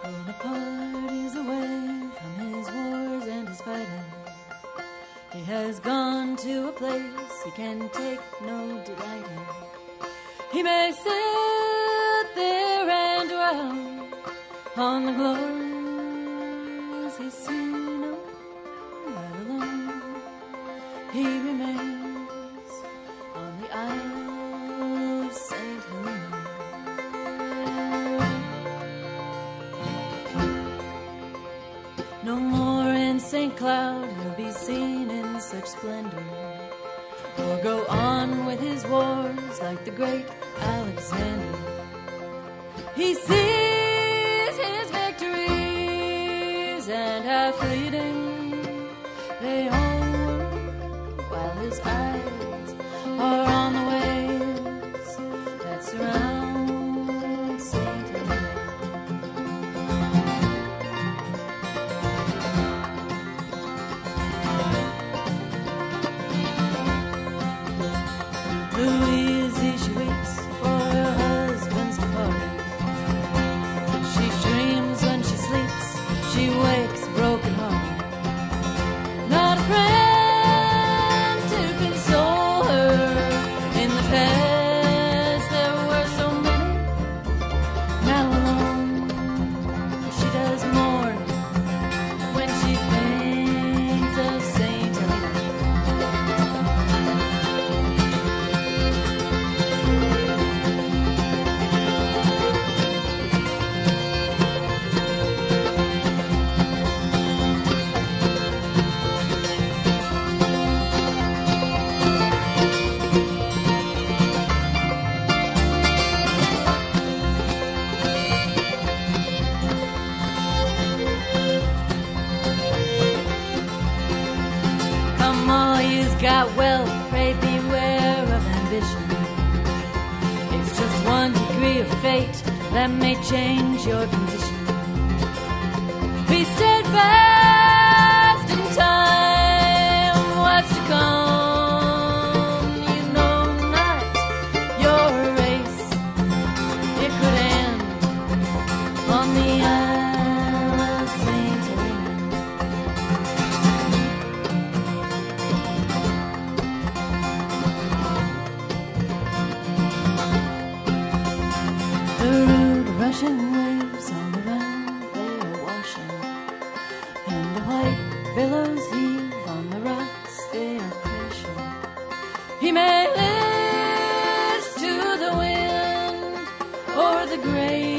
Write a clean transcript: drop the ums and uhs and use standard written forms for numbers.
Bonaparte is away from his wars and his fighting. He has gone to a place he can take no delight in. He may sit there and dwell on the glories he's seen all alone. He remains on the Isle of St. Helena. No more in St. Cloud he'll be seen in such splendor, or go on with his wars like the great Alexander. He sees his victories, and how fleeting they all were, while his eyes are on the waves that surround St. Helena. Louise, she weeps for her husband's departing. She dreams when she sleeps, she wakes broken hearted. Not a friend to console her. In the past there were so many. Now alone she does mourn when she thinks of Saint Helena. Come all you's got wealth, pray beware of ambition. It's just one degree of fate that may change your condition. Be steadfast in time, what's to come, you know not your race. It could end on the Isle of St. Helena. The rude rushing waves all around they are washing, and the white billows heave on the rocks they are crashing. He may list to the wind or the grave